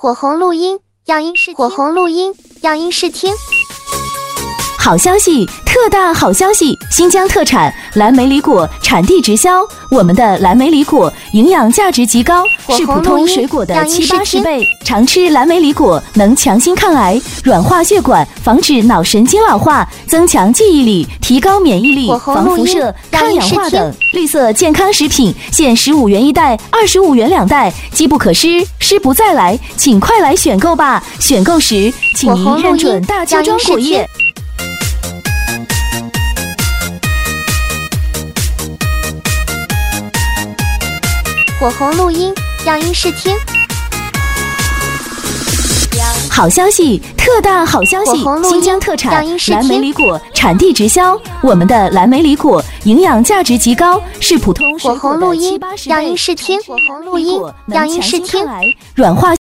火红录音，样音试听。火红录音，样音试听。 好消息，特大好消息！新疆特产蓝莓李果产地直销。我们的蓝莓李果营养价值极高，是普通水果的70-80倍。常吃蓝莓李果能强心抗癌、软化血管、防止脑神经老化、增强记忆力、提高免疫力、防辐射、抗氧化等。绿色健康食品现15元一袋，25元2袋，机不可失，失不再来，请快来选购吧！选购时请您认准大家庄果业。 火红录音，样音试听。 好消息，特大好消息！新疆特产蓝莓李果产地直销。我们的蓝莓李果营养价值极高，是普通水果的70-80倍。 样音试听。火红录音，样音试听。 软化